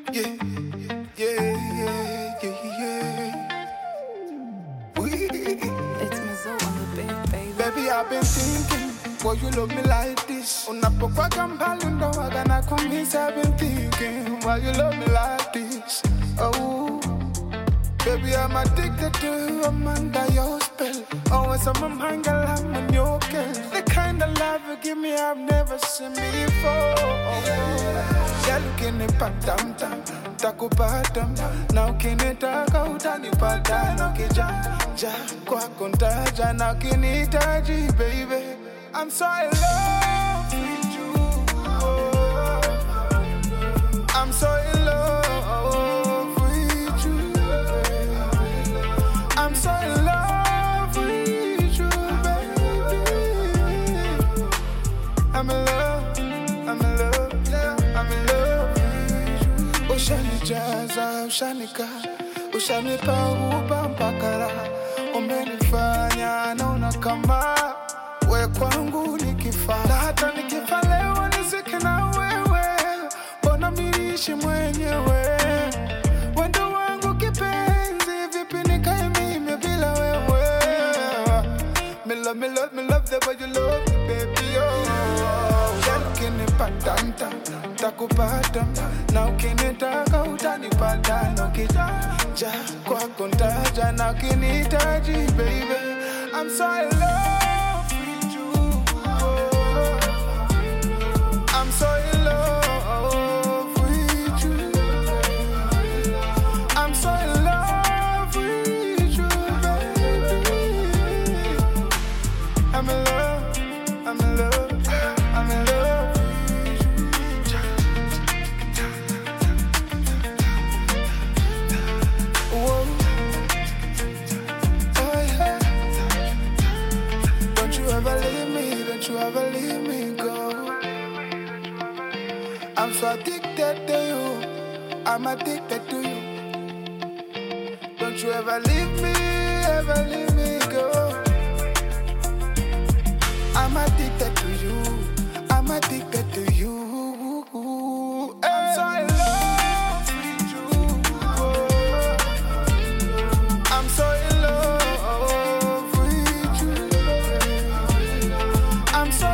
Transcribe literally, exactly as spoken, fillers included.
Yeah, yeah, yeah, yeah, yeah. We, It's Mizzou on the beat, baby. baby, I've been thinking, boy, you love me like this. Unapokuwa kambali ndo waga na kumisa. I've been thinking, why you love me like this? Oh, baby, I'm addicted to you, I'm under your spell. Always on my mind, girl, I'm on your kill. The kind of love you give me, I've never seen before. Girl, ukinipata mta, takupata na ukinitaka utanipata na ukijanja kwako ntaja na ukinihitaji, baby, I'm so in love with you. Oh, I'm so in love with you. I'm so in love with you, baby. I'm in love, I'm in love, I'm in love with you. Ushanijaza, ushanika, ushanipa uba mpakara. Umenifanya naona kama we kwangu nikifa, na hata nikifa leo nizike na wewe. Mbona miniishi mwenyewe, wendo wangu kipenzi, vipi nikae mimi bila wewe? Me love, me love, me love the way you love me, baby, oh. Girl, ukinipata nta, takupata na ukinitaka utanipata na ukijanja kwako ntaja na ukinihitaji, baby, I'm so in love with you. Oh, I'm so in love with you. I'm so in love with you, baby. I'm in love, I'm in love, I'm in love with you. Whoa. Oh yeah. Don't you ever leave me, don't you ever leave me go. I'm so addicted to you, I'm addicted to you. Don't you ever leave me, ever leave me go. I'm addicted to you, I'm addicted to you. I'm so in love with you. Oh, I'm so in love with you. I'm so